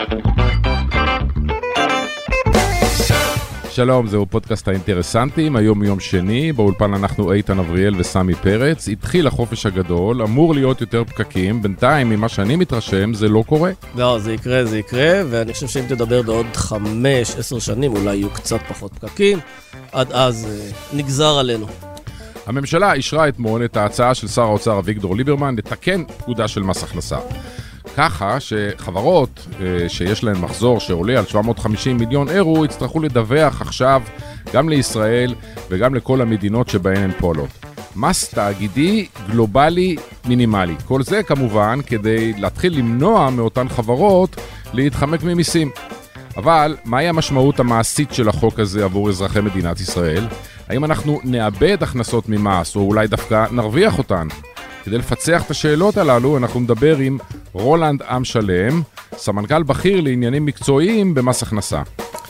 שלום, זהו פודקאסט האינטרסנטים, היום יום שני, באולפן אנחנו איתן אבריאל וסמי פרץ. התחיל החופש הגדול, אמור להיות יותר פקקים, בינתיים ממה שאני מתרשם זה לא קורה. לא, זה יקרה, ואני חושב שאם תדבר בעוד 5-10 שנים אולי יהיו קצת פחות פקקים, עד אז נגזר עלינו. הממשלה אישרה אתמול את ההצעה של שר האוצר אביגדור ליברמן לתקן פקודה של מס הכנסה. ככה שחברות שיש להן מחזור שעולה על 750 מיליון אירו יצטרכו לדווח עכשיו גם לישראל וגם לכל המדינות שבהן הן פועלות. מס תאגידי גלובלי מינימלי. כל זה כמובן כדי להתחיל למנוע מאותן חברות להתחמק ממיסים. אבל מהי המשמעות המעשית של החוק הזה עבור אזרחי מדינת ישראל? האם אנחנו נאבד הכנסות ממס או אולי דווקא נרוויח אותן? כדי לפצח את השאלות הללו, אנחנו מדבר עם רולנד עם שלם, סמנכ"ל בכיר לעניינים מקצועיים במס הכנסה.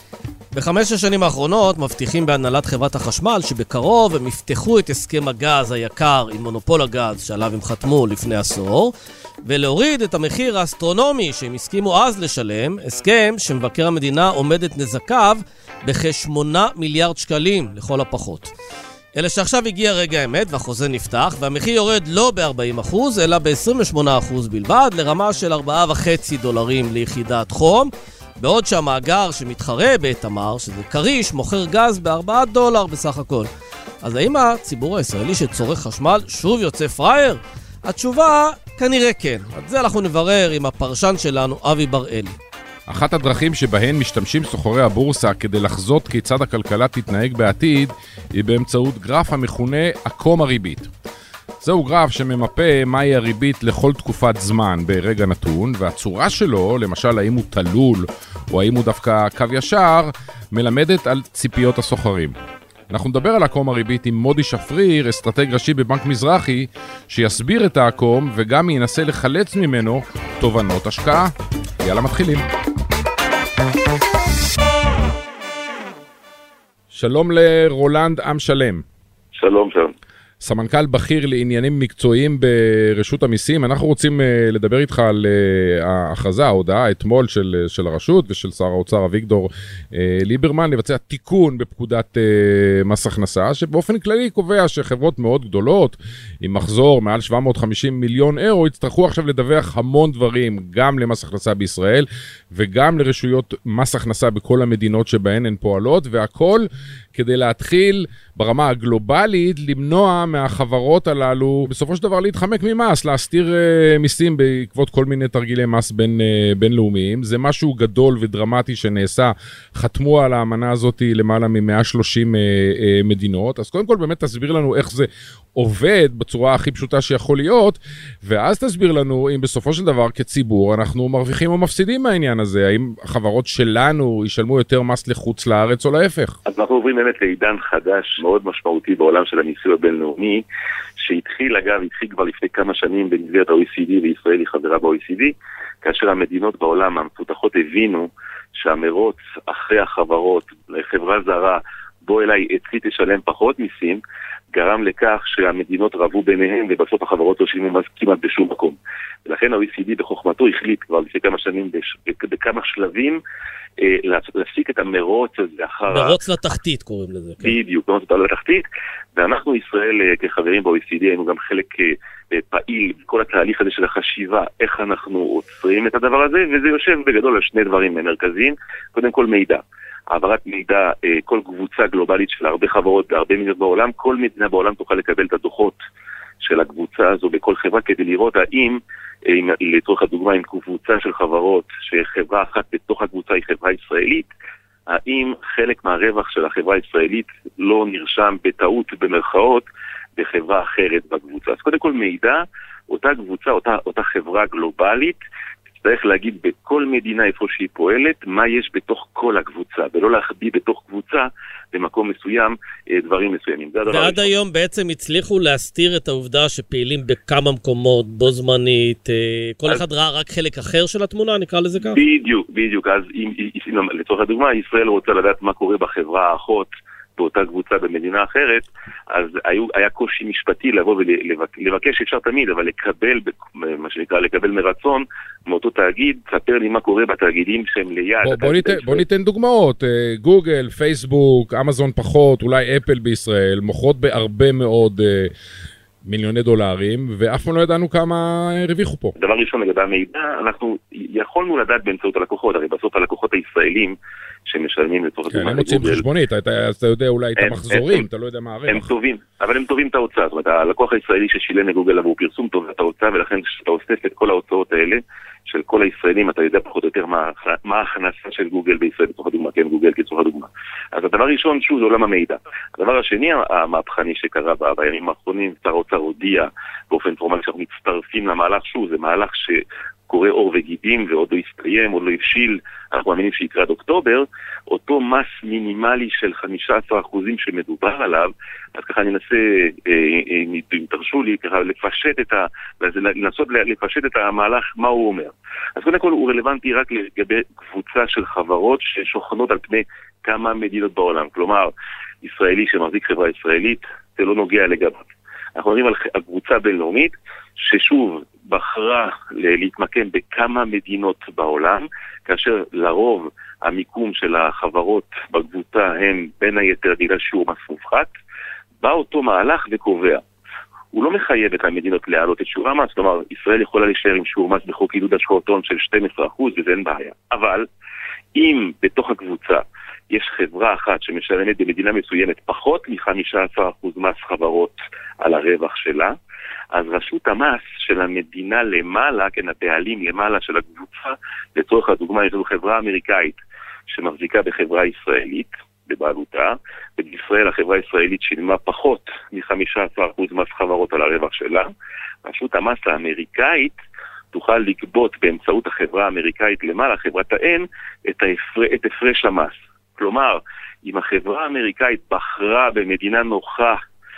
ב5 השנים האחרונות מבטיחים בהנהלת חברת החשמל שבקרוב הם יפתחו את הסכם הגז היקר עם מונופול הגז שעליו הם חתמו לפני עשור, ולהוריד את המחיר האסטרונומי שהם הסכימו אז לשלם, הסכם שמבקר המדינה עומד את נזקיו בכ8 מיליארד שקלים לכל הפחות. אלא שעכשיו הגיע רגע האמת והחוזה נפתח והמחיר יורד לא ב-40% אלא ב-28% בלבד לרמה של $4.5 ליחידת חום, בעוד שהמאגר שמתחרה בתמר, שזה קריש, מוכר גז ב$4 בסך הכל. אז האם הציבור הישראלי שצורך חשמל שוב יוצא פרייר? התשובה כנראה כן. את זה אנחנו נברר עם הפרשן שלנו אבי בראלי. אחת הדרכים שבהן משתמשים סוחרי הבורסה כדי לחזות כיצד הכלכלה תתנהג בעתיד היא באמצעות גרף המכונה עקום הריבית. זהו גרף שממפה מהי הריבית לכל תקופת זמן ברגע נתון, והצורה שלו, למשל האם הוא תלול או האם הוא דווקא קו ישר, מלמדת על ציפיות הסוחרים. אנחנו נדבר על עקום הריבית עם מודי שפריר, אסטרטג ראשי בבנק מזרחי, שיסביר את העקום וגם ינסה לחלץ ממנו תובנות השקעה. יאללה מתחילים. שלום לרולנד עם שלם. שלום. סמנכ"ל בכיר לעניינים מקצועיים ברשות המיסים. אנחנו רוצים לדבר איתך על ההכרזה, ההודעה אתמול של הרשות ושל שר האוצר אביגדור ליברמן לבצע תיקון בפקודת מס הכנסה, שבאופן כללי קובע שחברות מאוד גדולות עם מחזור מעל 750 מיליון אירו יצטרכו עכשיו לדווח המון דברים, גם למס הכנסה בישראל וגם לרשויות מס הכנסה בכל המדינות שבהן הן פועלות, והכל כדי להתחיל ברמה הגלובלית למנוע מהחברות הללו בסופו של דבר להתחמק ממס, להסתיר מיסים בעקבות כל מיני תרגילי מס בינלאומיים. זה משהו גדול ודרמטי שנעשה, חתמו על האמנה הזאת למעלה מ-130 מדינות. אז קודם כל באמת תסביר לנו איך זה עובד בצורה הכי פשוטה שיכול להיות, ואז תסביר לנו אם בסופו של דבר כציבור אנחנו מרוויחים או מפסידים מהעניין הזה. האם החברות שלנו ישלמו יותר מס לחוץ לארץ או להפך? אז אנחנו עוברים באמת לעידן חדש מאוד משמעותי בעולם של המיסוי הבינלאומי, שהתחיל כבר לפני כמה שנים במסגרת ה-OECD, וישראל היא חברה ב-OECD, כאשר המדינות בעולם המפותחות הבינו שהמרוץ אחרי החברות לחברה זרה, בוא אליי אצלי תשלם פחות מיסים, גרם לכך שהמדינות רבו ביניהם ובסוף החברות לא שילמו מס כמעט בשום מקום. ולכן ה-OECD בחוכמתו החליט כבר לפני כמה שנים בכמה שלבים להפסיק את המרוץ הזה אחר... מרוץ לתחתית קוראים לזה. כן. בדיוק, מרוץ לתחתית, ואנחנו ישראל כחברים ב-OECD היינו גם חלק פעיל בכל התהליך הזה של החשיבה, איך אנחנו עוצרים את הדבר הזה, וזה יושב בגדול על שני דברים מרכזיים. קודם כל מידע. העברת מידע, כל קבוצה גלובלית של הרבה חברות בהרבה מדינות בעולם, כל מדינה בעולם תוכל לקבל את הדוחות של הקבוצה הזו בכל חברה כדי לראות האם, לצורך הדוגמה, עם קבוצה של חברות שחברה אחת בתוך הקבוצה היא חברה ישראלית, האם חלק מהרווח של החברה הישראלית לא נרשם בטעות במרכאות בחברה אחרת בקבוצה. אז קודם כל מידע, אותה קבוצה, אותה חברה גלובלית, צריך להגיד בכל מדינה איפה שהיא פועלת, מה יש בתוך כל הקבוצה, ולא להחביא בתוך קבוצה במקום מסוים דברים מסוימים. ועד היום בעצם הצליחו להסתיר את העובדה שפעילים בכמה מקומות, בו זמנית, כל אחד ראה רק חלק אחר של התמונה, נקרא לזה כך? בדיוק. אז לצורך הדוגמה, ישראל רוצה לדעת מה קורה בחברה האחות באותה קבוצה במדינה אחרת, אז היה קושי משפטי לבוא ולבקש, אפשר תמיד, אבל לקבל, מה שנקרא, לקבל מרצון מאותו תאגיד, ספר לי מה קורה בתאגידים שהם ליד. בוא ניתן דוגמאות, גוגל, פייסבוק, אמזון פחות, אולי אפל בישראל, מוכרות בהרבה מאוד מיליוני דולרים, ואף פעם לא ידענו כמה הרוויחו פה. דבר ראשון לגבי המידע, אנחנו יכולנו לדעת באמצעות הלקוחות, הרי בסוף הלקוחות הישראלים שמשלמים לצורך הדוגמה לגוגל. כן, הם מוצאים חשבונית, אתה יודע אולי את המחזורים, אתה לא יודע מה הרווח. הם טובים, אבל הם טובים את ההוצאה, זאת אומרת, הלקוח הישראלי ששילם לגוגל עבור פרסום טוב את ההוצאה, ולכן כשאתה אוסף את כל ההוצאות האלה, של כל הישראלים, אתה יודע פחות או יותר מה ההכנסה של גוגל בישראל, לצורך הדוגמה, כן, גוגל כצורך הדוגמה. אז הדבר הראשון, שוב, זה עולם המידע. הדבר השני, המהפכני שקרה בימים האחרונים, שר האוצר הודיע באופן פורמלי שאנחנו מצטרפים למהלך, שוב, זה מהלך שקורא אור וגידים ועוד לא הסתיים, עוד לא הבשיל, אנחנו מאמינים שיקרה עד אוקטובר, אותו מס מינימלי של 15% שמדובר עליו, אז ככה אני אנסה, אם תרשו לי, ככה לנסות לפשט את המהלך, מה הוא אומר. אז קודם כל הוא רלוונטי רק לגבי קבוצה של חברות ששוכנות על פני כמה מדינות בעולם. כלומר, ישראלי שמחזיק חברה ישראלית, זה לא נוגע לגביו. אנחנו מדברים על קבוצה בינלאומית, ששוב בחרה להתמקם בכמה מדינות בעולם, כאשר לרוב המיקום של החברות בקבוצה הם בין היתר בגלל שיעור מס מופחת, בא אותו מהלך וקובע. הוא לא מחייב את המדינות להעלות את שיעור המס, כלומר, ישראל יכולה להישאר עם שיעור מס בחוק עידוד השקעות הון של 12%, וזה אין בעיה. אבל אם בתוך הקבוצה יש חברה אחת שמשלמת במדינה מסוימת פחות מ-15% מס חברות על הרווח שלה, אז רשות המס של המדינה למעלה, כן, הבעלים למעלה של הקבוצה, לצורך הדוגמה, יש לנו חברה אמריקאית שמחזיקה בחברה ישראלית, בבעלותה, ובישראל החברה הישראלית שילמה פחות מ-15% מס חברות על הרווח שלה, רשות המס האמריקאית תוכל לגבות באמצעות החברה האמריקאית למעלה, חברת האם, את הפרש המס. כלומר, אם החברה האמריקאית בחרה במדינה נוחה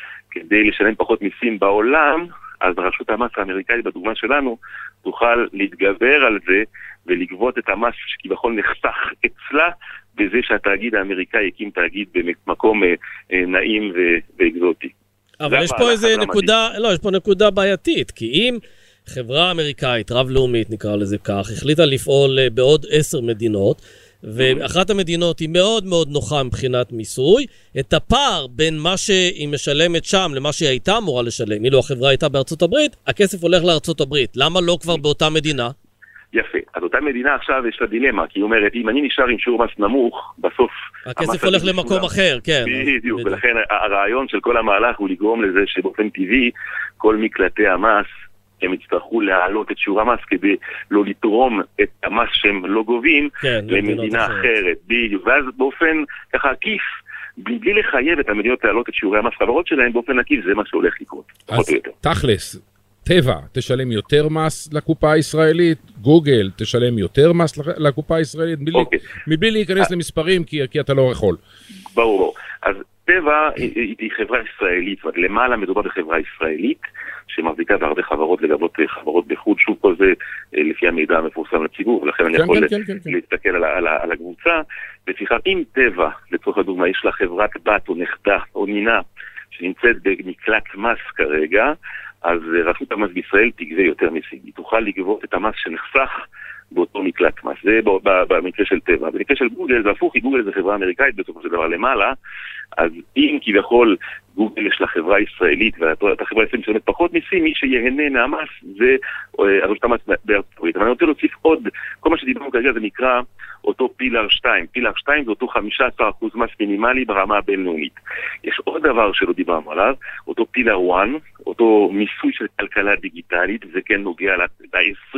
כדי לשלם פחות מיסים בעולם, אז רשות המס האמריקאית בדוגמה שלנו תוכל להתגבר על זה ולגבות את המס שכביכול נחסך אצלה בזה שהתאגיד האמריקאי הקים תאגיד במקום נעים ואקזוטי. אבל יש פה איזה נקודה, לא, יש פה נקודה בעייתית, כי אם חברה אמריקאית, רב-לאומית נקרא לזה כך, החליטה לפעול בעוד 10 מדינות, ואחת המדינות היא מאוד מאוד נוחה מבחינת מיסוי, את הפער בין מה שהיא משלמת שם למה שהיא הייתה אמורה לשלם, אילו החברה הייתה בארצות הברית, הכסף הולך לארצות הברית. למה לא כבר באותה מדינה? יפה. אז אותה מדינה עכשיו יש לה דילמה, כי היא אומרת, אם אני נשאר עם שיעור מס נמוך, בסוף הכסף הולך למקום אחר, כן. בדיוק, ולכן הרעיון של כל המהלך הוא לגרום לזה שבאופן טבעי, כל מקלטי המס הם יצטרכו להעלות את שיעור המס כדי לא לתרום את המס שהם לא גובים למדינה אחרת. בדיוק. ואז באופן ככה עקיף, בלי לחייב את המדינות להעלות את שיעורי המס חברות שלהם, באופן עקיף זה מה שהולך לקרות. אז תכלס, טבע תשלם יותר מס לקופה הישראלית, גוגל תשלם יותר מס לקופה הישראלית, מבלי להיכנס למספרים כי אתה לא יכול. ברור. אז טבע היא חברה ישראלית, למעלה מדובר בחברה ישראלית, שמחזיקה בהרבה חברות לגבות חברות בחו"ל, שוב כל זה לפי המידע המפורסם לציבור, ולכן אני יכול להסתכל על הקבוצה, ולפיכך אם טבע, לצורך הדוגמה, יש לה חברת בת או נכדה או נינה, שנמצאת במקלט מס כרגע, אז רשות המס בישראל תגבה יותר מיסים. היא תוכל לגבות את המס שנחסך באותו מקלט מס. זה במקרה של טבע. במקרה של גוגל זה הפוך, כי גוגל זה חברה אמריקאית בסופו של דבר למעלה, אז אם כביכול גוגל יש לה חברה ישראלית, ואתה חברה ישראלית משלמת פחות מיסים, מי שיהנה מהמס זה רשות המס בארצות הברית. אבל אני רוצה להוסיף עוד, כל מה שדיברנו כרגע זה נקרא אותו פילר 2. פילר 2 זה אותו 15% מס מינימלי ברמה הבינלאומית. יש עוד דבר שלא דיברנו עליו, אותו פילר 1, אותו מיסוי של כלכלה דיגיטלית, זה כן נוגע ל-20,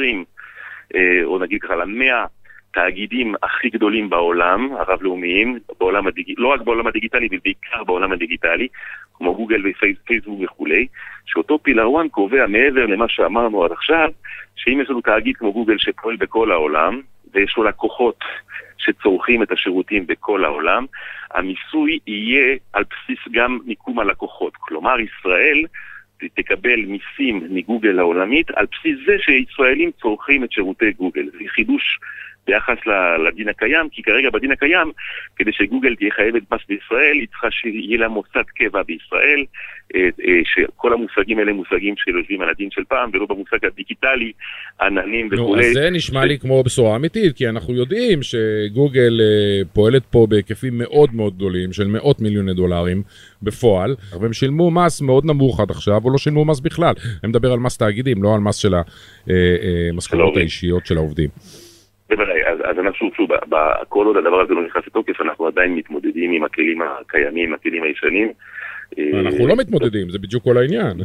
או נגיד ככה ל-100 תאגידים הכי גדולים בעולם, הרב-לאומיים, לא רק בעולם הדיגיטלי, ובעיקר בעולם הדיגיטלי, כמו גוגל ופייסבוק וכולי, שאותו פילר 1 קובע מעבר למה שאמרנו עד עכשיו, שאם יש לנו תאגיד כמו גוגל שפועל בכל העולם, ויש לו לקוחות שצורכים את השירותים בכל העולם, המיסוי יהיה על בסיס גם מיקום הלקוחות. כלומר, ישראל תקבל מיסים מגוגל העולמית על בסיס זה שישראלים צורכים את שירותי גוגל. זה חידוש ביחס לדין הקיים, כי כרגע בדין הקיים, כדי שגוגל תהיה חייבת מס בישראל, היא צריכה שיהיה לה מוסד קבע בישראל, שכל המושגים האלה מושגים שיושבים על הדין של פעם, ולא במושג הדיגיטלי, עננים וכו'. אז זה נשמע לי כמו בשורה אמיתית, כי אנחנו יודעים שגוגל פועלת פה בהיקפים מאוד מאוד גדולים, של מאות מיליוני דולרים בפועל, והם שילמו מס מאוד נמוך עד עכשיו, או לא שילמו מס בכלל. הם מדבר על מס תאגידים, לא על מס של המשכורות האישיות של העובדים. בוודאי, אז אנחנו שוב, כל עוד הדבר הזה לא נכנס לתוקף, אנחנו עדיין מתמודדים עם הכלים הקיימים, הכלים הישנים. אנחנו לא מתמודדים, זה בדיוק כל העניין.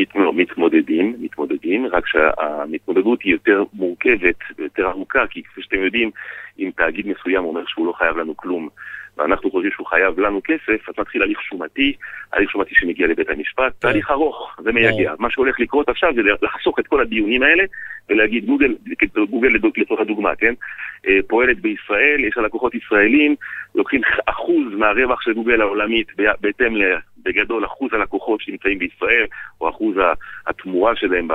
מתמודדים, רק שהמתמודדות היא יותר מורכבת ויותר ארוכה, כי כפי שאתם יודעים, אם תאגיד מסוים אומר שהוא לא חייב לנו כלום, ואנחנו חושבים שהוא חייב לנו כסף, אז מתחיל הליך שומתי שמגיע לבית המשפט, תהליך ארוך, זה מייגע. מה שהולך לקרות עכשיו זה לחסוך את כל הדיונים האלה, ולהגיד גוגל לצורך הדוגמה, כן? פועלת בישראל, יש לה לקוחות ישראלים, לוקחים אחוז מהרווח של גוגל העולמית, בהתאם בגדול אחוז הלקוחות שנמצאים בישראל, או אחוז התמורה שלהם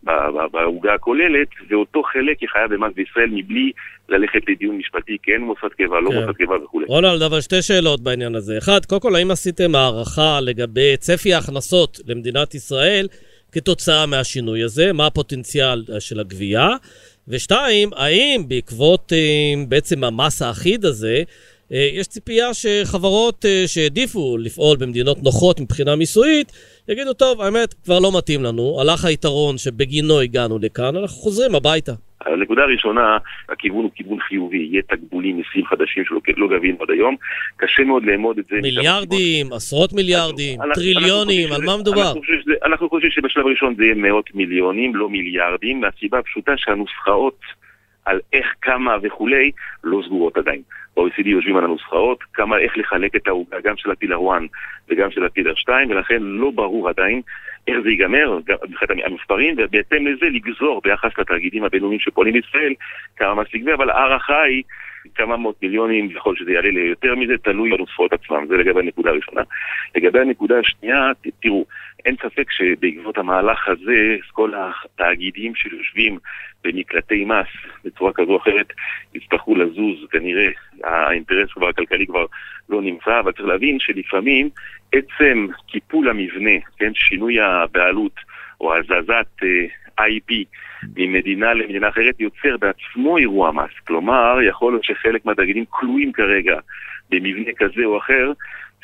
בעוגה הכוללת, ואותו חלק יחייב במס בישראל מבלי ללכת לדיון משפטי, כן מוסד קבע, לא מוסד קבע וכו'. רונלד, אבל שתי שאלות בעניין הזה. אחד, קודם כל, האם עשיתם הערכה לגבי צפי ההכנסות למדינת ישראל כתוצאה מהשינוי הזה? מה הפוטנציאל של הגבייה? ושתיים, האם בעקבות בעצם המס האחיד הזה, יש ציפייה שחברות שהעדיפו לפעול במדינות נוחות מבחינה מיסויית, יגידו, טוב, האמת כבר לא מתאים לנו, הלך היתרון שבגינו הגענו לכאן, אנחנו חוזרים הביתה. הנקודה הראשונה, הכיוון הוא כיוון חיובי, יהיה תקבולים מיסים חדשים שלא גבינו עד היום, קשה מאוד לאמוד את זה. מיליארדים, עשרות מיליארדים, טריליונים, על מה מדובר? אנחנו חושבים שבשלב הראשון זה יהיה מאות מיליונים, לא מיליארדים, מהסיבה הפשוטה שהנוסחאות על איך, כמה וכולי, לא סגורות עדיין. ב-OECD יושבים על הנוסחאות, איך לחלק את העוגה גם של הפילר 1 וגם של הפילר 2, ולכן לא ברור עדיין איך זה ייגמר, מבחינת המספרים, ובהתאם לזה לגזור ביחס לתאגידים הבינלאומיים שפועלים בישראל, כמה מס יגבה, אבל הערכה היא כמה מאות מיליונים, יכול שזה יעלה ליותר מזה, תלוי בנוספות עצמם. זה לגבי הנקודה הראשונה. לגבי הנקודה השנייה, תראו, אין ספק שבעקבות המהלך הזה, כל התאגידים שיושבים במקלטי מס בצורה כזו או אחרת, יצטרכו לזוז, כנראה האינטרס כבר הכלכלי כבר לא נמצא, אבל צריך להבין שלפעמים עצם קיפול המבנה, כן, שינוי הבעלות או הזזת IP ממדינה למדינה אחרת יוצר בעצמו אירוע מס. כלומר, יכול להיות שחלק מהתאגידים כלואים כרגע במבנה כזה או אחר,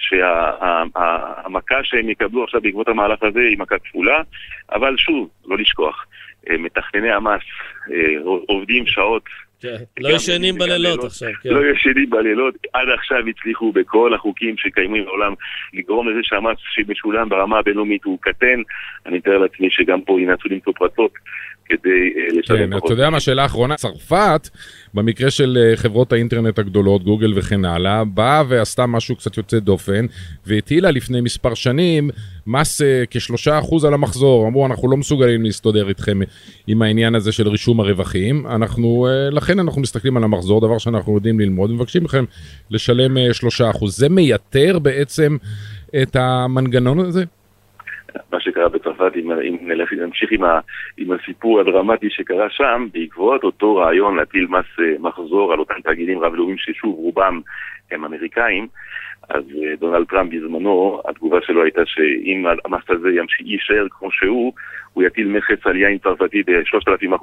שהמכה שהם יקבלו עכשיו בעקבות המהלך הזה היא מכה כפולה, אבל שוב, לא לשכוח, מתכנני המס עובדים שעות, לא ישנים בלילות עכשיו. לא ישנים בלילות, עד עכשיו הצליחו בכל החוקים שקיימים בעולם לגרום לזה שהמס שמשולם ברמה הבינלאומית הוא קטן. אני מתאר לעצמי שגם פה ינסו למצוא פרצות כדי לשלם פחות. אתה יודע מה, שאלה האחרונה, צרפת, במקרה של חברות האינטרנט הגדולות, גוגל וכן הלאה, באה ועשתה משהו קצת יוצא דופן, והטילה לפני מספר שנים מס כ3% על המחזור. אמרו, אנחנו לא מסוגלים להסתדר איתכם עם העניין הזה של רישום הרווחים, לכן אנחנו מסתכלים על המחזור, דבר שאנחנו יודעים ללמוד, ומבקשים לכם לשלם 3%. זה מייתר בעצם את המנגנון הזה? מה שקרה בצרפת, אם נמשיך עם הסיפור הדרמטי שקרה שם, בעקבות אותו רעיון להטיל מס מחזור על אותם תאגידים רב-לאומיים ששוב רובם הם אמריקאים, אז דונלד טראמפ בזמנו, התגובה שלו הייתה שאם המס הזה יישאר כמו שהוא, הוא יטיל מכס על יין צרפתי ב-3,000%.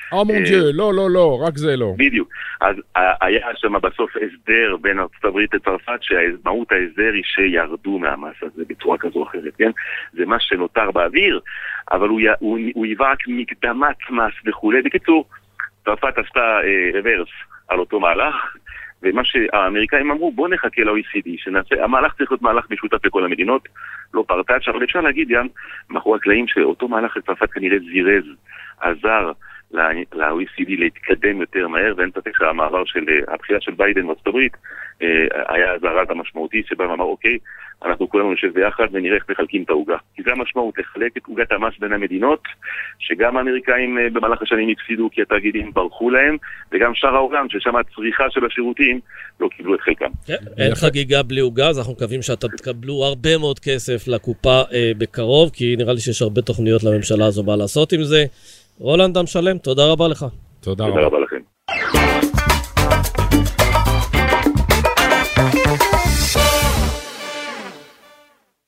לא, רק זה לא. בדיוק. אז היה שם בסוף הסדר בין ארצות הברית לצרפת, שמהות ההסדר היא שירדו מהמס הזה בצורה כזו או אחרת, כן? זה מה שנותר באוויר, אבל הוא היווה רק מקדמת מס וכו'. בקיצור, צרפת עשתה רוורס על אותו מהלך, ומה שהאמריקאים אמרו, בוא נחכה ל-OECD, המהלך צריך להיות מהלך משותף לכל המדינות, לא פרטאץ', אבל אפשר להגיד גם, מאחורי הקלעים שאותו מהלך לצרפת כנראה זירז, עזר ל-OECD להתקדם יותר מהר, ואין ספק שהמעבר של הבחירה של ביידן בארצות הברית, היה הזרז המשמעותי שבא ואמר, אוקיי, אנחנו כולנו נשב ביחד ונראה איך מחלקים את העוגה. כי זה המשמעות, לחלק את עוגת המס בין המדינות, שגם האמריקאים במהלך השנים הפסידו כי התאגידים ברחו להם, וגם שאר העולם, ששם הצריכה של השירותים לא קיבלו את חלקם. אין חגיגה בלי עוגה, אז אנחנו מקווים שאתם תקבלו הרבה מאוד כסף לקופה בקרוב, כי נראה לי שיש הרבה תוכניות לממשלה הזו מה לעשות עם זה. רולנד דם שלם, תודה רבה לך. תודה רבה לכם.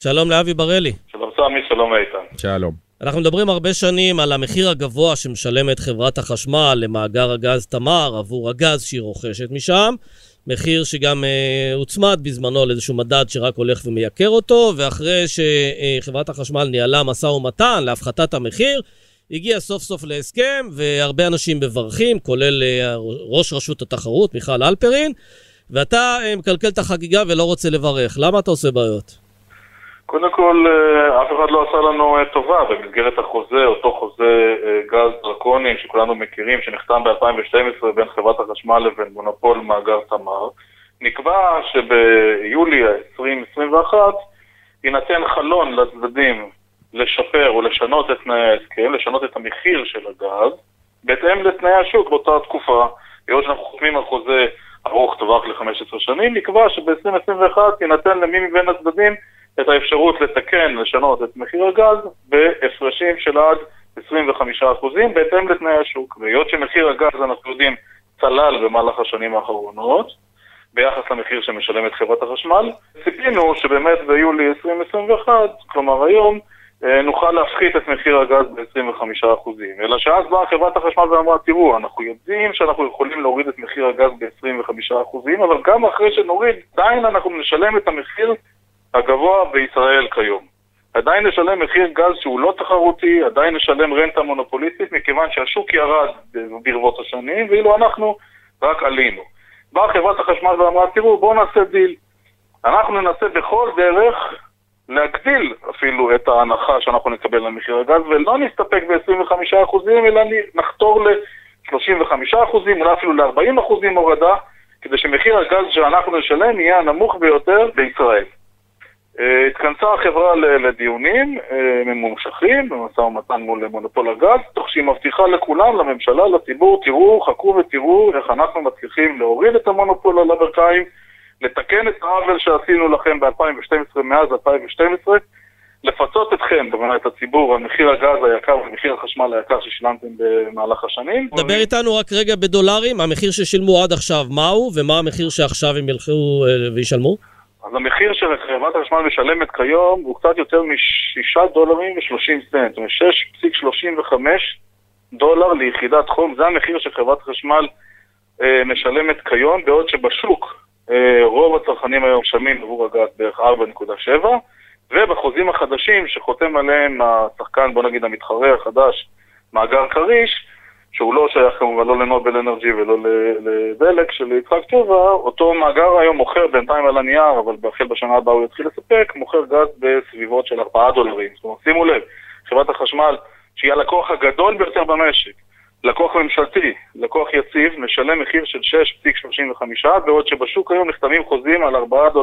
שלום לאבי ברלי. שלום סמי, שלום איתן. שלום. אנחנו מדברים הרבה שנים על המחיר הגבוה שמשלמת חברת החשמל למאגר הגז תמר עבור הגז שהיא רוכשת משם. מחיר שגם הוצמד בזמנו לאיזשהו מדד שרק הולך ומייקר אותו, ואחרי שחברת החשמל ניהלה משא ומתן להפחתת המחיר, הגיע סוף סוף להסכם, והרבה אנשים מברכים, כולל ראש רשות התחרות, מיכל אלפרין, ואתה מקלקל את החגיגה ולא רוצה לברך. למה אתה עושה בעיות? קודם כל, אף אחד לא עשה לנו טובה במסגרת החוזה, אותו חוזה גז דרקונים שכולנו מכירים, שנחתם ב-2012 בין חברת החשמל לבין מונופול מאגר תמר. נקבע שביולי 2021 יינתן חלון לצדדים לשפר ולשנות את תנאי ההסכם, לשנות את המחיר של הגז, בהתאם לתנאי השוק באותה תקופה. היות שאנחנו חותמים על חוזה ארוך טווח ל-15 שנים, נקבע שב-2021 יינתן למי מבין הצדדים את האפשרות לתקן, לשנות את מחיר הגז בהפרשים של עד 25% בהתאם לתנאי השוק. והיות שמחיר הגז, אנחנו יודעים, צלל במהלך השנים האחרונות, ביחס למחיר שמשלמת חברת החשמל, ציפינו שבאמת ביולי 2021, כלומר היום, נוכל להפחית את מחיר הגז ב-25%. אלא שאז באה חברת החשמל ואמרה, תראו, אנחנו יודעים שאנחנו יכולים להוריד את מחיר הגז ב-25%, אבל גם אחרי שנוריד, עדיין אנחנו נשלם את המחיר הגבוה בישראל כיום. עדיין נשלם מחיר גז שהוא לא תחרותי, עדיין נשלם רנטה מונופוליסטית, מכיוון שהשוק ירד ברבות השנים, ואילו אנחנו רק עלינו. באה חברת החשמל ואמרה, תראו, בואו נעשה דיל. אנחנו ננסה בכל דרך להגדיל אפילו את ההנחה שאנחנו נקבל למחיר הגז, ולא נסתפק ב-25%, אלא נחתור ל-35%, אולי אפילו ל-40% הורדה, כדי שמחיר הגז שאנחנו נשלם יהיה הנמוך ביותר בישראל. התכנסה החברה לדיונים ממושכים, במשא ומתן מול מונופול הגז, תוך שהיא מבטיחה לכולם, לממשלה, לציבור, תראו, חכו ותראו איך אנחנו מצליחים להוריד את המונופול על הברכיים, לתקן את העוול שעשינו לכם ב-2012, מאז 2012, לפצות אתכם, במהלך את הציבור, על מחיר הגז היקר ומחיר החשמל היקר ששילמתם במהלך השנים. דבר איתנו רק רגע בדולרים, המחיר ששילמו עד עכשיו מהו, ומה המחיר שעכשיו הם ילכו וישלמו? אז המחיר שחברת החשמל משלמת כיום הוא קצת יותר $6.30, זאת אומרת 6.35 ליחידת חום, זה המחיר שחברת החשמל משלמת כיום, בעוד שבשוק רוב הצרכנים היום משלמים עבור הגז בערך 4.7, ובחוזים החדשים שחותם עליהם השחקן, בוא נגיד המתחרה החדש, מאגר קריש, שהוא לא שייך כמובן לא לנובל אנרג'י ולא לדלק של יצחק תשובה, אותו מאגר היום מוכר בינתיים על הנייר, אבל בהחל בשנה הבאה הוא יתחיל לספק, מוכר גז בסביבות של $4. זאת אומרת, שימו לב, חברת החשמל, שהיא הלקוח הגדול ביותר במשק, לקוח ממשלתי, לקוח יציב, משלם מחיר של 6.35, בעוד שבשוק היום נחתמים חוזים על $4.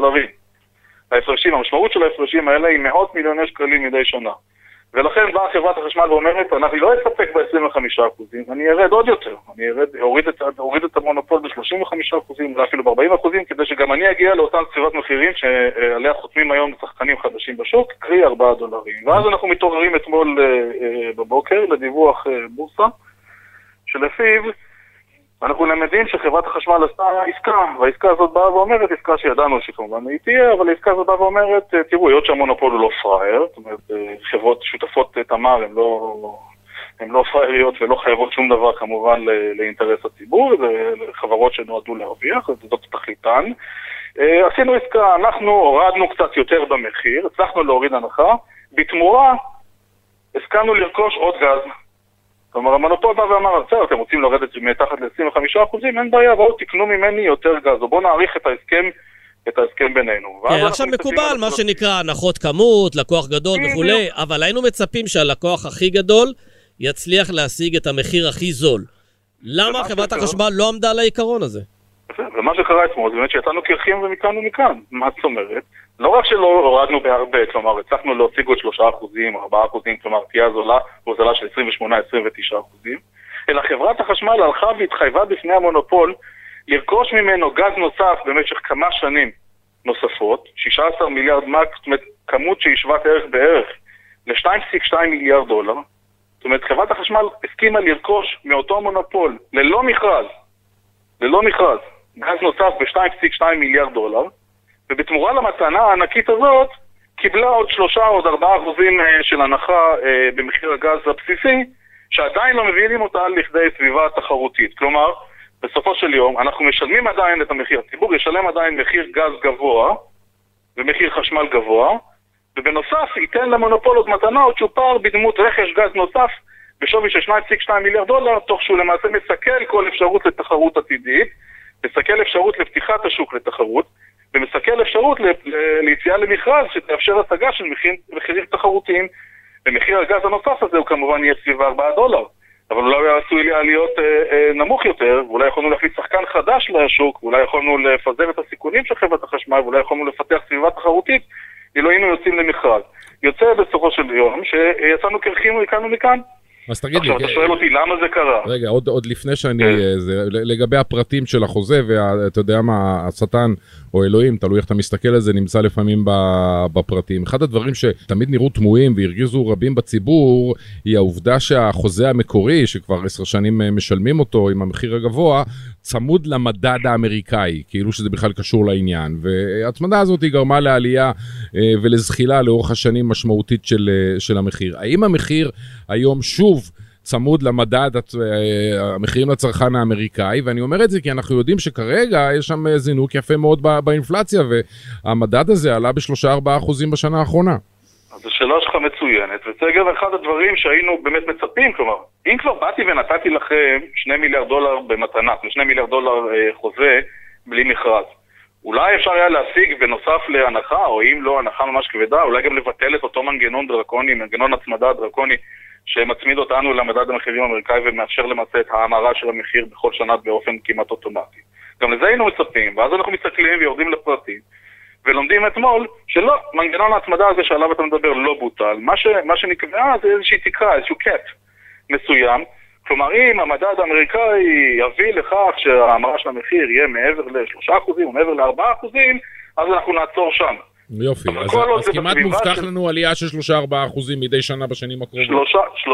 ההפרשים, המשמעות של ההפרשים האלה היא מאות מיליוני שקלים מדי שנה. ולכן באה חברת החשמל ואומרת, אני לא אספק ב-25%, אני ארד עוד יותר, אני אוריד את המונופול ב-35%, אולי אפילו ב-40%, כדי שגם אני אגיע לאותן סביבת מחירים שעליה חותמים היום שחקנים חדשים בשוק, קרי $4. ואז אנחנו מתעוררים אתמול בבוקר לדיווח בורסה, שלפיו אנחנו למדים שחברת החשמל עשתה עסקה, והעסקה הזאת באה ואומרת, עסקה שידענו שכמובן היא תהיה, אבל העסקה הזאת באה ואומרת, תראו, היות שהמונופול הוא לא פראייר, זאת אומרת, חברות שותפות תמר הן לא פראייריות ולא חייבות שום דבר כמובן לאינטרס הציבור, זה חברות שנועדו להרוויח, זאת תכליתן. עשינו עסקה, אנחנו הורדנו קצת יותר במחיר, הצלחנו להוריד הנחה, בתמורה הסכמנו לרכוש עוד גז. כלומר, המונופול בא ואמר, אתם רוצים לרדת מתחת ל-25%, אין בעיה, בואו תקנו ממני יותר גז, או בואו נעריך את ההסכם בינינו. כן, עכשיו מקובל מה שנקרא הנחות כמות, לקוח גדול וכולי, אבל היינו מצפים שהלקוח הכי גדול יצליח להשיג את המחיר הכי זול. למה חברת החשמל לא עמדה על העיקרון הזה? ומה שקרה אתמול, זה באמת שיצאנו קרחים ומכאן ומכאן. מה זאת אומרת? לא רק שלא הורדנו בהרבה, כלומר, הצלחנו להשיג עוד 3%, 4%, כלומר, תהיה הוזלה של 28-29%, אלא חברת החשמל הלכה והתחייבה בפני המונופול לרכוש ממנו גז נוסף במשך כמה שנים נוספות, 16 מיליארד מק, זאת אומרת, כמות שהיא שוות ערך בערך ל$2.2 מיליארד. זאת אומרת, חברת החשמל הסכימה לרכוש מאותו מונופול ללא מכרז, גז נוסף ב$2.2 מיליארד, ובתמורה למתנה הענקית הזאת, קיבלה עוד 3 או 4% של הנחה במחיר הגז הבסיסי, שעדיין לא מבינים אותה לכדי סביבה תחרותית. כלומר, בסופו של יום, אנחנו משלמים עדיין את המחיר. הציבור ישלם עדיין מחיר גז גבוה ומחיר חשמל גבוה, ובנוסף ייתן למונופול עוד מתנה עוד צ'ופר בדמות רכש גז נוסף בשווי של $2.2 מיליארד, תוך שהוא למעשה מסכל כל אפשרות לתחרות עתידית, מסכל אפשרות לפתיחת השוק לתחרות, ומסכל אפשרות ליציאה למכרז שתאפשר השגה של מחירים תחרותיים. ומחיר הגז הנוסף הזה הוא כמובן יהיה סביב $4, אבל אולי הוא עשוי להיות נמוך יותר, ואולי יכולנו להכניס שחקן חדש לשוק, ואולי יכולנו לפזר את הסיכונים של חברת החשמל, ואולי יכולנו לפתח סביבה תחרותית, אילו היינו יוצאים למכרז. יוצא בסופו של יום שיצאנו קרחים וכאנו מכאן. אז תגיד לי, עכשיו, אתה שואל אותי למה זה קרה? רגע, עוד לפני שאני, לגבי הפרטים של החוזה, ואתה יודע מה, השטן או אלוהים, תלוי איך אתה מסתכל על זה, נמצא לפעמים בפרטים. אחד הדברים שתמיד נראו תמוהים והרגיזו רבים בציבור, היא העובדה שהחוזה המקורי, שכבר 10 שנים משלמים אותו עם המחיר הגבוה, צמוד למדד האמריקאי, כאילו שזה בכלל קשור לעניין. וההצמדה הזאת היא גרמה לעלייה ולזחילה לאורך השנים משמעותית של המחיר. האם המחיר היום שוב צמוד למדד המחירים לצרכן האמריקאי, ואני אומר את זה כי אנחנו יודעים שכרגע יש שם זינוק יפה מאוד באינפלציה, והמדד הזה עלה ב3-4% בשנה האחרונה. אז השאלה שלך מצוינת, וזה גם אחד הדברים שהיינו באמת מצפים, כלומר, אם כבר באתי ונתתי לכם $2 מיליארד במתנה, $2 מיליארד חוזה בלי מכרז, אולי אפשר היה להשיג בנוסף להנחה, או אם לא הנחה ממש כבדה, אולי גם לבטל את אותו מנגנון דרקוני, מנגנון הצמדה דרקוני, שמצמיד אותנו למדד המחירים האמריקאי ומאפשר למעשה את ההמרה של המחיר בכל שנה באופן כמעט אוטומטי. גם לזה היינו מצפים, ואז אנחנו מסתכלים ויורדים לפרטים, ולומדים אתמול שלא, מנגנון ההצמדה הזה שעליו אתה מדבר לא בוטל. מה שנקבע זה איזושהי תקרה, איזשהו קאפ מסוים. כלומר, אם המדד האמריקאי יביא לכך שההמרה של המחיר יהיה מעבר ל3% או מעבר ל4%, אז אנחנו נעצור שם. יופי, אז כמעט מובטח לנו עלייה של 3-4% מדי שנה בשנים הקרובות.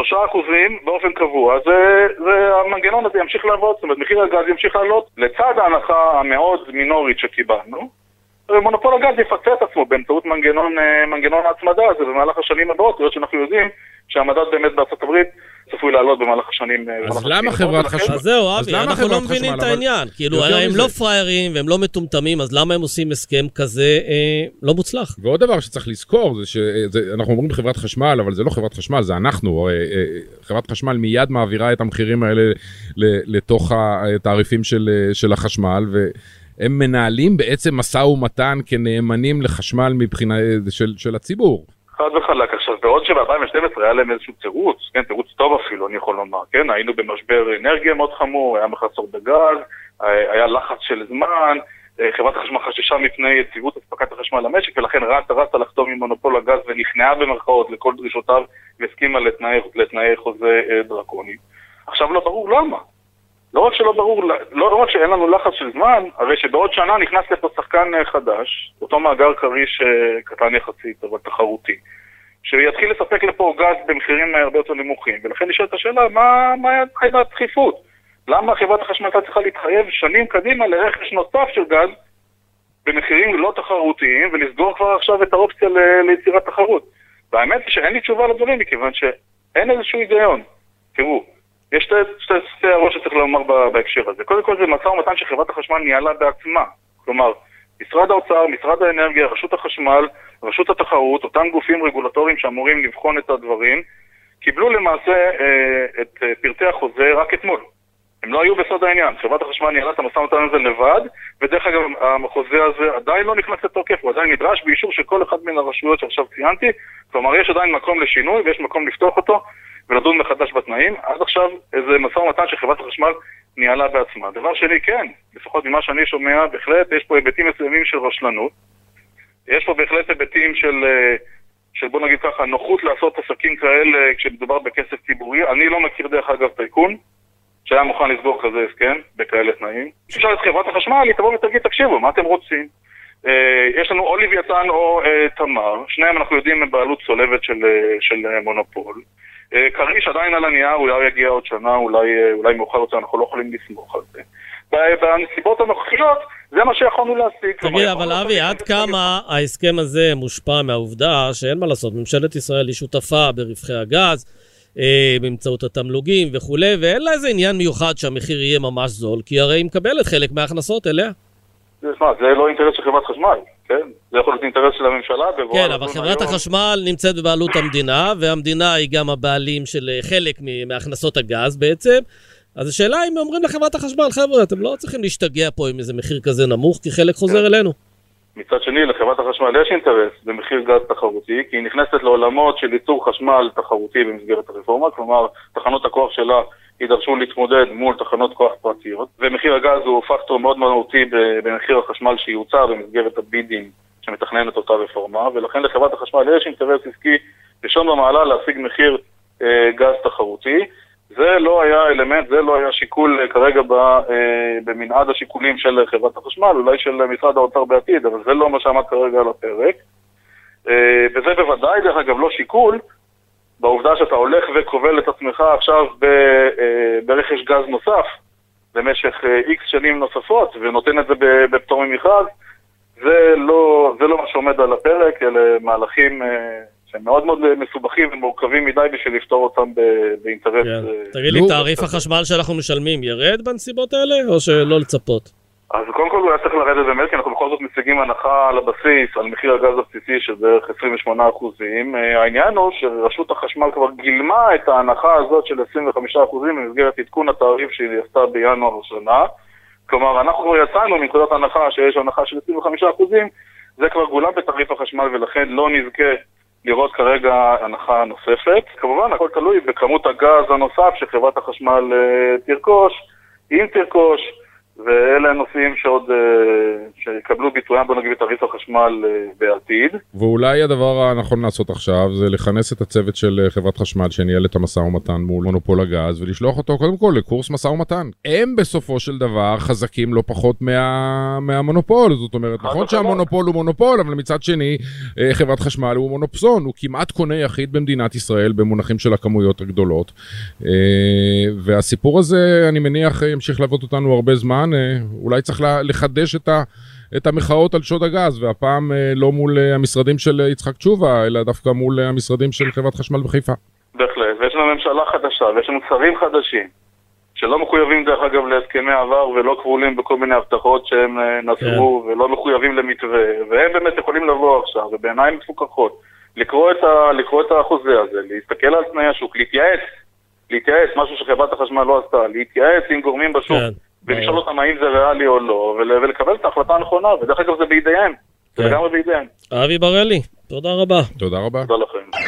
3% באופן קבוע, זה המנגנון הזה ימשיך לעבוד, זאת אומרת, מחיר הגז ימשיך לעלות, לצד ההנחה המאוד מינורית שקיבלנו, ומונופול הגז יפצה את עצמו באמצעות מנגנון ההצמדה הזה במהלך השנים הבאות, להיות שאנחנו יודעים שהמדד באמת בארצות הברית צפוי לעלות במהלך השנים. אז למה חברת חשמל? אז זהו, אבי, אנחנו לא מבינים את העניין. כאילו, הם לא פריירים והם לא מטומטמים, אז למה הם עושים הסכם כזה לא מוצלח? ועוד דבר שצריך לזכור, זה שאנחנו אומרים חברת חשמל, אבל זה לא חברת חשמל, זה אנחנו. חברת חשמל מיד מעבירה את המחירים האלה לתוך התעריפים של החשמל, והם מנהלים בעצם מסע ומתן כנאמנים לחשמל מבחינה של הציבור. חד וחלק. עכשיו, בעוד שב-2012 היה להם איזשהו תירוץ, כן, תירוץ טוב אפילו, אני יכול לומר, כן, היינו במשבר אנרגיה מאוד חמור, היה מחסור בגז, היה לחץ של זמן, חברת החשמל חששה מפני יציבות אספקת החשמל למשק, ולכן רצה לחתום עם מונופול הגז ונכנעה במרכאות לכל דרישותיו, והסכימה לתנאי חוזה דרקוני. עכשיו לא ברור למה. לא רק שלא ברור, לא רק שאין לנו לחץ של זמן, הרי שבעוד שנה נכנס לפה שחקן חדש, אותו מאגר קריש קטן יחסית, אבל תחרותי, שיתחיל לספק לפה גז במחירים הרבה יותר נמוכים, ולכן נשאלת השאלה, מה הייתה הדחיפות? למה חברת החשמל צריכה להתחייב שנים קדימה לרכש נוסף של גז במחירים לא תחרותיים, ולסגור כבר עכשיו את האופציה ליצירת תחרות? והאמת היא שאין לי תשובה לדברים, מכיוון שאין איזשהו היגיון. תראו, יש שתי הערות שצריך לומר בהקשר הזה. קודם כל זה משא ומתן שחברת החשמל ניהלה בעצמה. כלומר, משרד האוצר, משרד האנרגיה, רשות החשמל, רשות התחרות, אותם גופים רגולטוריים שאמורים לבחון את הדברים, קיבלו למעשה את פרטי החוזה רק אתמול. הם לא היו בסוד העניין. חברת החשמל ניהלה את המשא ומתן הזה לבד, ודרך אגב החוזה הזה עדיין לא נכנס לתוקף, הוא עדיין נדרש באישור של כל אחד מן הרשויות שעכשיו ציינתי. כלומר, יש עדיין מקום לשינוי ויש מקום לפתוח אותו ולדון מחדש בתנאים. עד עכשיו איזה משא ומתן שחברת החשמל ניהלה בעצמה. דבר שני, כן, לפחות ממה שאני שומע, בהחלט יש פה היבטים מסוימים של רשלנות. יש פה בהחלט היבטים של בוא נגיד ככה, נוחות לעשות עסקים כאלה כשמדובר בכסף ציבורי. אני לא מכיר דרך אגב טייקון שהיה מוכן לסגור כזה הסכם בכאלה תנאים. אפשר את חברת החשמל, היא תבוא ותגיד, תקשיבו, מה אתם רוצים? יש לנו או לוויתן או תמר, שניהם אנחנו יודעים הם בעלות צולבת של מונופול. קריש עדיין על הנייר, אולי יגיע עוד שנה, אולי מאוחר יותר, אנחנו לא יכולים לסמוך על זה. בנסיבות הנוכחיות, זה מה שיכולנו להשיג. תגיד, אבל אבי, עד כמה ההסכם הזה מושפע מהעובדה שאין מה לעשות, ממשלת ישראל היא שותפה ברווחי הגז, באמצעות התמלוגים וכולי, ואין לה איזה עניין מיוחד שהמחיר יהיה ממש זול, כי הרי היא מקבלת חלק מההכנסות אליה. זה לא אינטרס של חברת חשמל, כן? זה יכול להיות אינטרס של הממשלה. כן, אבל חברת החשמל נמצאת בבעלות המדינה, והמדינה היא גם הבעלים של חלק מהכנסות הגז בעצם. אז השאלה אם אומרים לחברת החשמל, חבר'ה, אתם לא צריכים להשתגע פה עם איזה מחיר כזה נמוך, כי חלק חוזר אלינו. מצד שני, לחברת החשמל יש אינטרס במחיר גז תחרותי, כי היא נכנסת לעולמות של ייצור חשמל תחרותי במסגרת הרפורמה, כלומר, תחנות הכוח שלה יידרשו להתמודד מול תחנות כוח פרטיות, ומחיר הגז הוא פקטור מאוד מהותי במחיר החשמל שיוצר במסגרת הבידים שמתכננת אותה רפורמה, ולכן לחברת החשמל יש אינטרס עסקי ראשון במעלה להשיג מחיר גז תחרותי. זה לא היה אלמנט, זה לא היה שיקול כרגע במנעד השיקולים של חברת החשמל, אולי של משרד האוצר בעתיד, אבל זה לא מה שעמד כרגע על הפרק. וזה בוודאי, דרך אגב, לא שיקול, בעובדה שאתה הולך וכובל את עצמך עכשיו ברכש גז נוסף, במשך X שנים נוספות, ונותן את זה בפטור ממכרז, זה לא מה שעומד על הפרק, אלה מהלכים שהם מאוד מאוד מסובכים ומורכבים מדי בשביל לפתור אותם באינטרס. תגיד לי, תעריף החשמל שאנחנו משלמים ירד בנסיבות האלה, או שלא לצפות? אז קודם כל הוא היה צריך לרדת באמת, כי אנחנו בכל זאת מציגים הנחה על הבסיס, על מחיר הגז הבסיסי של בערך 28%. העניין הוא שרשות החשמל כבר גילמה את ההנחה הזאת של 25% במסגרת עדכון התעריף שהיא עשתה בינואר השנה. כלומר, אנחנו כבר יצאנו מנקודת הנחה שיש הנחה של 25%, זה כבר גולם בתעריף החשמל ולכן לא נזכה לראות כרגע הנחה נוספת. כמובן, הכל תלוי בכמות הגז הנוסף שחברת החשמל תרכוש, אם תרכוש, ואלה הנושאים שעוד שיקבלו ביטויים, בוא נגיד, בתעריף החשמל בעתיד. ואולי הדבר הנכון לעשות עכשיו זה לכנס את הצוות של חברת חשמל שניהל את המשא ומתן מול מונופול הגז, ולשלוח אותו קודם כל לקורס משא ומתן. הם בסופו של דבר חזקים לא פחות מהמונופול, זאת אומרת, נכון שהמונופול הוא מונופול, אבל מצד שני, חברת חשמל הוא מונופסון, הוא כמעט קונה יחיד במדינת ישראל במונחים של הכמויות הגדולות. והסיפור הזה, אני מניח, ימשיך לעבוד אותנו הרבה זמן. אולי צריך לחדש את המחאות על שוד הגז, והפעם לא מול המשרדים של יצחק תשובה, אלא דווקא מול המשרדים של חברת חשמל בחיפה. בהחלט, ויש לנו ממשלה חדשה, ויש לנו שרים חדשים, שלא מחויבים דרך אגב להסכמי עבר, ולא כבולים בכל מיני הבטחות שהם נשאו, ולא מחויבים למתווה, והם באמת יכולים לבוא עכשיו, ובעיניים מפוקחות, לקרוא את החוזה הזה, להסתכל על תנאי השוק, להתייעץ, משהו שחברת החשמל לא עשתה, להתייעץ עם גורמים בשוק, ולשאול אותם האם זה ריאלי או לא, ולקבל את ההחלטה הנכונה, ודרך אגב זה בידיהם, זה לגמרי בידיהם. אבי בראלי, תודה רבה. תודה רבה. תודה לכם.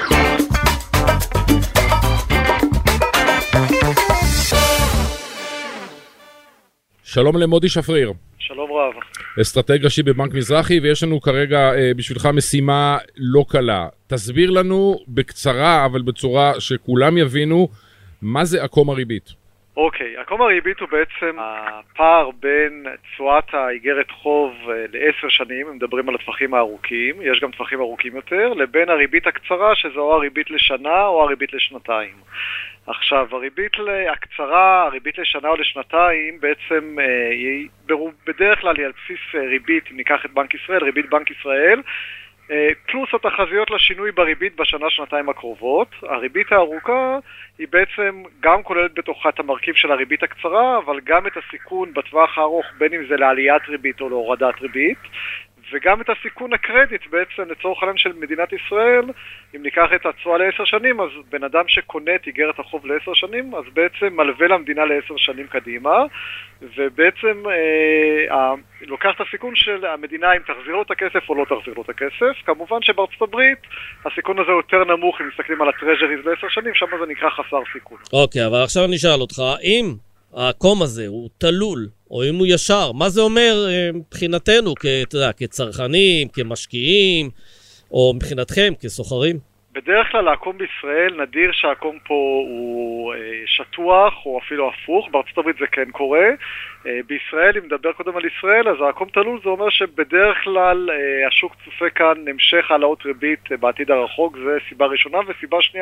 שלום למודי שפריר. שלום רב. אסטרטג ראשי בבנק מזרחי, ויש לנו כרגע בשבילך משימה לא קלה. תסביר לנו בקצרה, אבל בצורה שכולם יבינו, מה זה עקום הריבית? אוקיי, עקום הריבית הוא בעצם הפער בין תשואת האיגרת חוב ל10 שנים, הם מדברים על הטווחים הארוכים, יש גם טווחים ארוכים יותר, לבין הריבית הקצרה, שזו או הריבית לשנה או הריבית לשנתיים. עכשיו, הריבית הקצרה, הריבית לשנה או לשנתיים, בעצם היא בדרך כלל היא על בסיס ריבית, אם ניקח את בנק ישראל, ריבית בנק ישראל, פלוס התחזיות לשינוי בריבית בשנה-שנתיים הקרובות. הריבית הארוכה היא בעצם גם כוללת בתוכה את המרכיב של הריבית הקצרה, אבל גם את הסיכון בטווח הארוך, בין אם זה לעליית ריבית או להורדת ריבית, וגם את הסיכון הקרדיט בעצם לצורך העניין של מדינת ישראל. אם ניקח את התשואה ל10 שנים, אז בן אדם שקונה את איגרת החוב ל10 שנים, אז בעצם מלווה למדינה ל10 שנים קדימה, ובעצם לוקח את הסיכון של המדינה אם תחזיר לו את הכסף או לא תחזיר לו את הכסף. כמובן שבארצות הברית הסיכון הזה יותר נמוך אם מסתכלים על הטרז'ריז ל10 שנים, שם זה נקרא חסר סיכון. אוקיי, אבל עכשיו אני אשאל אותך, אם העקום הזה הוא תלול, או אם הוא ישר, מה זה אומר מבחינתנו כצרכנים, כמשקיעים, או מבחינתכם כסוחרים? בדרך כלל העקום בישראל, נדיר שהעקום פה הוא שטוח או אפילו הפוך, בארצות הברית זה כן קורה. בישראל, אם נדבר קודם על ישראל, אז העקום תלול זה אומר שבדרך כלל השוק צופה כאן המשך העלאות ריבית בעתיד הרחוק, זה סיבה ראשונה, וסיבה שנייה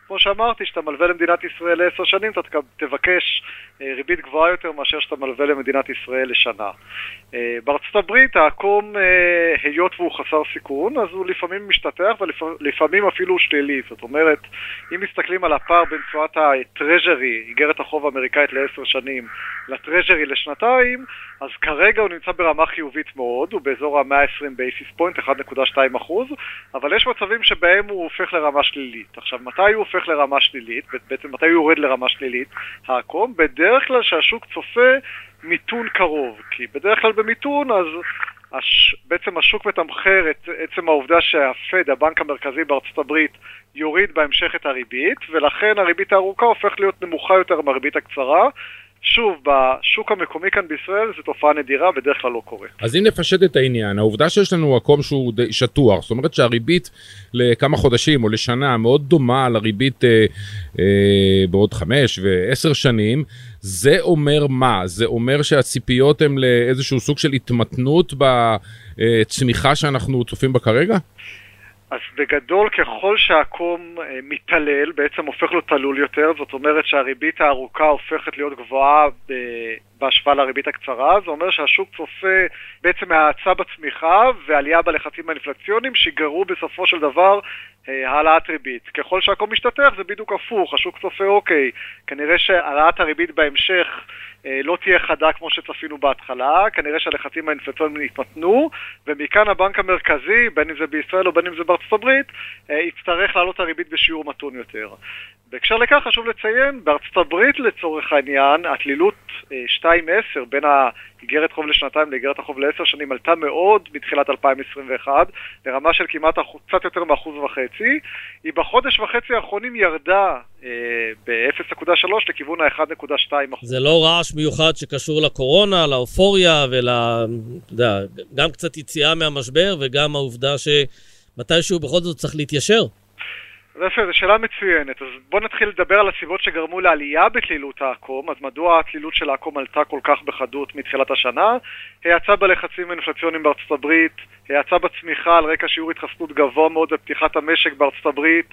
כמו שאמרתי, שאתה מלווה למדינת ישראל ל10 שנים, אתה תבקש ריבית גבוהה יותר מאשר שאתה מלווה למדינת ישראל לשנה. בארצות הברית, העקום, היות והוא חסר סיכון, אז הוא לפעמים משתתח ולפעמים אפילו שלילי. זאת אומרת, אם מסתכלים על הפער בין תשואת הטרז'רי, איגרת החוב האמריקאית ל10 שנים, לטרז'רי לשנתיים, אז כרגע הוא נמצא ברמה חיובית מאוד, הוא באזור ה-120 בייסיס פוינט, 1.2%, אבל יש מצבים שבהם הוא הופך לרמה שלילית. עכשיו, מתי הוא הופך לרמה שלילית? בעצם מתי הוא יורד לרמה שלילית? העקום, בדרך כלל שהשוק צופה מיתון קרוב, כי בדרך כלל במיתון, אז בעצם השוק מתמחר את עצם העובדה שהפד, הבנק המרכזי בארצות הברית, יוריד בהמשך את הריבית, ולכן הריבית הארוכה הופך להיות נמוכה יותר מהריבית הקצרה. שוב, בשוק המקומי כאן בישראל זו תופעה נדירה, בדרך כלל לא קורה. אז אם נפשט את העניין, העובדה שיש לנו עקום שהוא די שטוח, זאת אומרת שהריבית לכמה חודשים או לשנה מאוד דומה לריבית בעוד 5 ו10 שנים, זה אומר מה? זה אומר שהציפיות הן לאיזשהו סוג של התמתנות בצמיחה שאנחנו צופים בה כרגע? אז בגדול, ככל שהעקום מתעלל, בעצם הופך לו תלול יותר, זאת אומרת שהריבית הארוכה הופכת להיות גבוהה בהשוואה לריבית הקצרה, זה אומר שהשוק צופה בעצם מהאצה בצמיחה ועלייה בלחצים האינפלציוניים שיגרו בסופו של דבר העלאת ריבית. ככל שהעקום משתתח זה בדיוק הפוך, השוק צופה אוקיי, כנראה שהעלאת הריבית בהמשך לא תהיה חדה כמו שצפינו בהתחלה, כנראה שהלחצים האינפלציוניים יתמתנו, ומכאן הבנק המרכזי, בין אם זה בישראל או בין אם זה בארצות הברית, יצטרך לעלות הריבית בשיעור מתון יותר. בהקשר לכך חשוב לציין, בארצות הברית לצורך העניין, התלילות 2.10 בין האיגרת חוב לשנתיים לאיגרת החוב ל10 שנים עלתה מאוד מתחילת 2021, לרמה של כמעט קצת יותר מ1.5%, היא בחודש וחצי האחרונים ירדה ב-0.3 לכיוון ה-1.2%. זה לא רעש מיוחד שקשור לקורונה, לאופוריה גם קצת יציאה מהמשבר וגם העובדה שמתישהו בכל זאת צריך להתיישר. זו שאלה מצוינת, אז בואו נתחיל לדבר על הסיבות שגרמו לעלייה בתלילות העקום. אז מדוע התלילות של העקום עלתה כל כך בחדות מתחילת השנה? האצה בלחצים האינפלציוניים בארצות הברית, האצה בצמיחה על רקע שיעור התחסנות גבוה מאוד בפתיחת המשק בארצות הברית,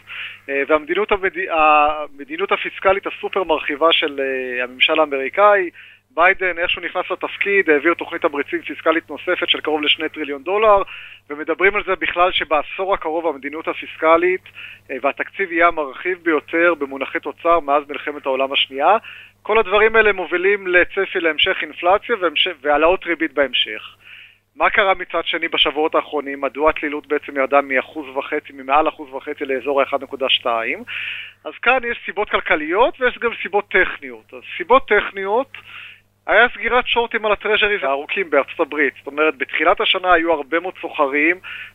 והמדיניות הפיסקלית הסופר מרחיבה של הממשל האמריקאי. ביידן, איך שהוא נכנס לתפקיד, העביר תוכנית תמריצים פיסקלית נוספת של קרוב ל$2 טריליון, ומדברים על זה בכלל שבעשור הקרוב המדיניות הפיסקלית והתקציב יהיה המרחיב ביותר במונחי תוצר מאז מלחמת העולם השנייה. כל הדברים האלה מובילים לצפי להמשך אינפלציה והעלאות ריבית בהמשך. מה קרה מצד שני בשבועות האחרונים? מדוע התלילות בעצם ירדה ממעל 1.5% לאזור ה-1.2? אז כאן יש סיבות כלכליות ויש גם סיבות טכניות. אז סיבות טכניות, היה סגירת שורטים על הטרז'ריז הארוכים בארצות הברית. זאת אומרת, בתחילת השנה היו הרבה מאוד סוחרים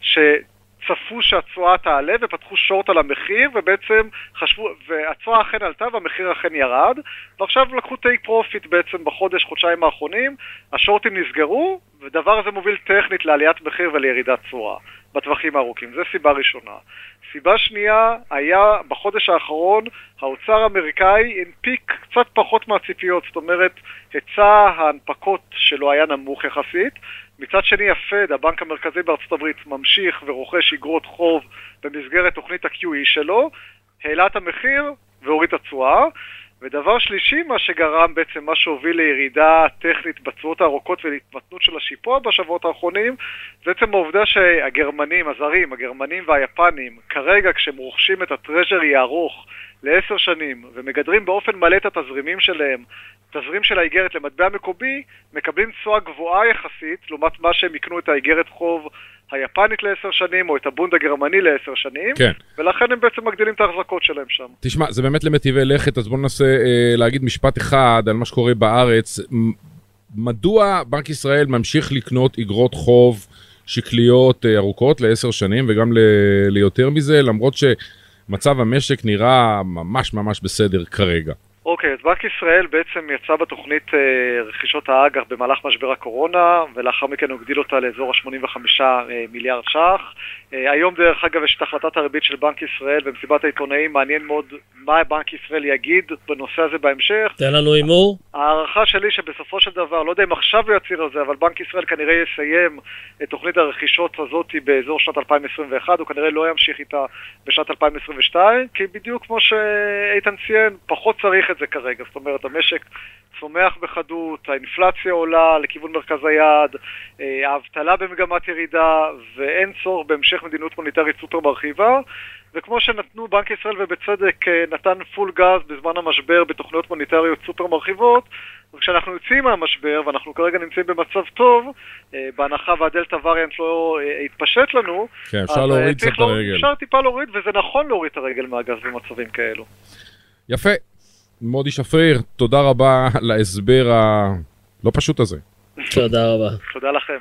שצפו שהתשואה תעלה ופתחו שורט על המחיר, ובעצם חשבו, והתשואה אכן עלתה והמחיר אכן ירד, ועכשיו לקחו טייק פרופיט בעצם חודשיים האחרונים, השורטים נסגרו, ודבר הזה מוביל טכנית לעליית מחיר ולירידת תשואה בטווחים הארוכים. זו סיבה ראשונה. סיבה שנייה, היה בחודש האחרון, האוצר האמריקאי הנפיק קצת פחות מהציפיות, זאת אומרת, היצע ההנפקות שלו היה נמוך יחסית. מצד שני, הפד, הבנק המרכזי בארצות הברית, ממשיך ורוכש אגרות חוב במסגרת תוכנית ה-QE שלו, העלה את המחיר והוריד את התשואה. ודבר שלישי, מה שגרם בעצם, מה שהוביל לירידה טכנית בתשואות הארוכות ולהתמתנות של השיפוע בשבועות האחרונים, זה בעצם העובדה שהגרמנים, הזרים, הגרמנים והיפנים, כרגע כשהם רוכשים את הטרז'רי הארוך ל10 שנים ומגדרים באופן מלא את התזרימים שלהם, תזרים של האיגרת למטבע מקומי, מקבלים תשואה גבוהה יחסית, לעומת מה שהם יקנו את האיגרת חוב היפנית ל10 שנים, או את הבונד הגרמני ל10 שנים, כן. ולכן הם בעצם מגדילים את ההחזקות שלהם שם. תשמע, זה באמת למטיבי לכת, אז בואו ננסה להגיד משפט אחד על מה שקורה בארץ. מדוע בנק ישראל ממשיך לקנות אגרות חוב שקליות ארוכות ל10 שנים, וגם ליותר מזה, למרות שמצב המשק נראה ממש ממש בסדר כרגע? אוקיי, אז בנק ישראל בעצם יצא בתוכנית רכישות האג"ח במהלך משבר הקורונה, ולאחר מכן הוא הגדיל אותה לאזור ה-85 מיליארד ש"ח. היום דרך אגב יש את החלטת הריבית של בנק ישראל, במסיבת העיתונאים מעניין מאוד מה בנק ישראל יגיד בנושא הזה בהמשך. תן לנו אימור. הערכה שלי שבסופו של דבר, לא יודע אם עכשיו הוא יציר על זה, אבל בנק ישראל כנראה יסיים את תוכנית הרכישות הזאת באזור שנת 2021, הוא כנראה לא ימשיך איתה בשנת 2022, כי בדיוק כמו שאיתן ציין, פחות צריך את זה כרגע. זאת אומרת, המשק צומח בחדות, האינפלציה עולה לכיוון מרכז היעד, האבטלה במגמת ירידה, ואין צורך בהמשך מדיניות מוניטרית סופר מרחיבה, וכמו שנתנו בנק ישראל ובצדק נתן פול גז בזמן המשבר בתוכניות מוניטריות סופר מרחיבות, וכשאנחנו יוצאים מהמשבר, ואנחנו כרגע נמצאים במצב טוב, בהנחה והדלטה וריאנט לא התפשט לנו, כן, אפשר להוריד קצת את הרגל. אפשר טיפה להוריד, וזה נכון להוריד את הרגל מהגז במצבים כאלו. יפה. מודי שפריר, תודה רבה על ההסבר הלא פשוט הזה. תודה רבה. תודה לכם.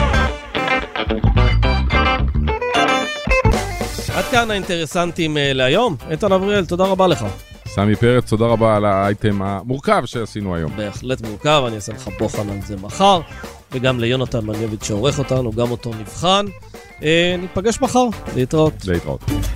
עד כאן האינטרסנטים להיום. איתן אבריאל, תודה רבה לך. סמי פרץ, תודה רבה על האייטם המורכב שעשינו היום. בהחלט מורכב, אני אעשה לך בוחן על זה מחר, וגם ליונתן מניאביץ' שעורך אותנו, גם אותו נבחן. ניפגש מחר, להתראות. להתראות.